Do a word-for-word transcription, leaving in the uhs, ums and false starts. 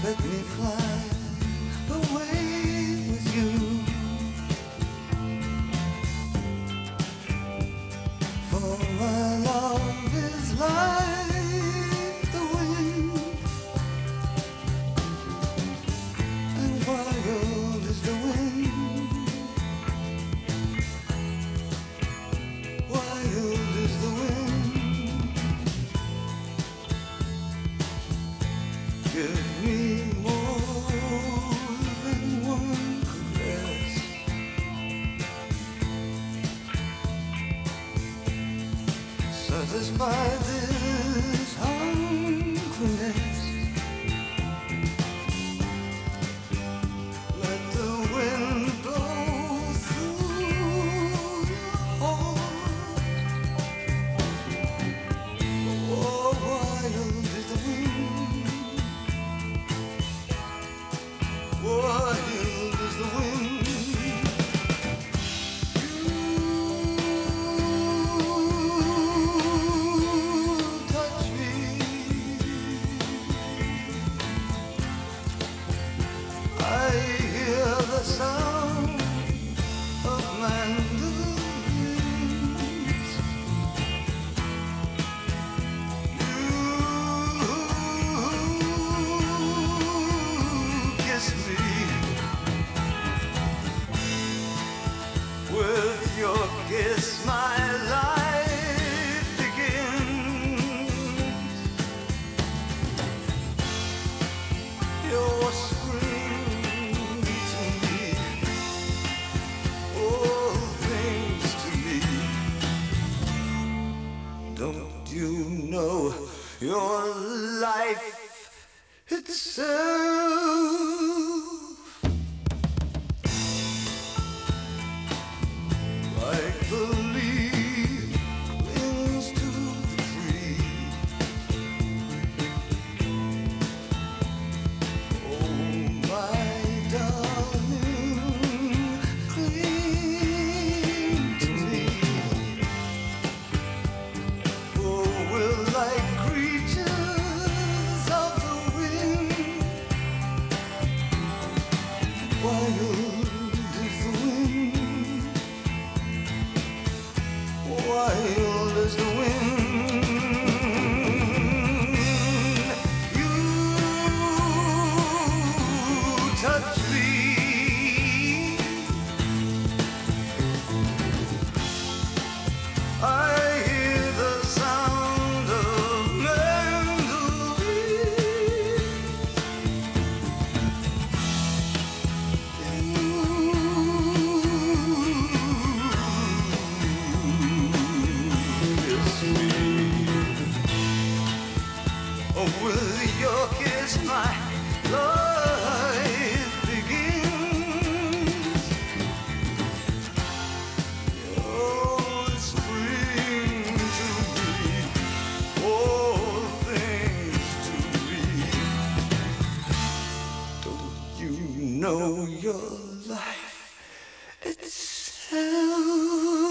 Let me fly away with you. For my love is like the wind, and wild is the wind. Wild is the wind. Give me more than one caress. Satisfy this hungriness. Let the wind blow through your heart. Oh, wild is the wind. Wild is the wind. The sound of mandolins. You kiss me with your kiss, my life begins. Your scream Don't you know your life itself? Like the leaf clings to the tree. Oh, my darling, cling to me. We're like creatures of the wind. Wild is the wind. Wild is the wind. You touch me. I hear the sound of mandolins. Kiss me. Oh, with your kiss, my life begins. Oh, spring to me, all things to me. Don't you know your life itself?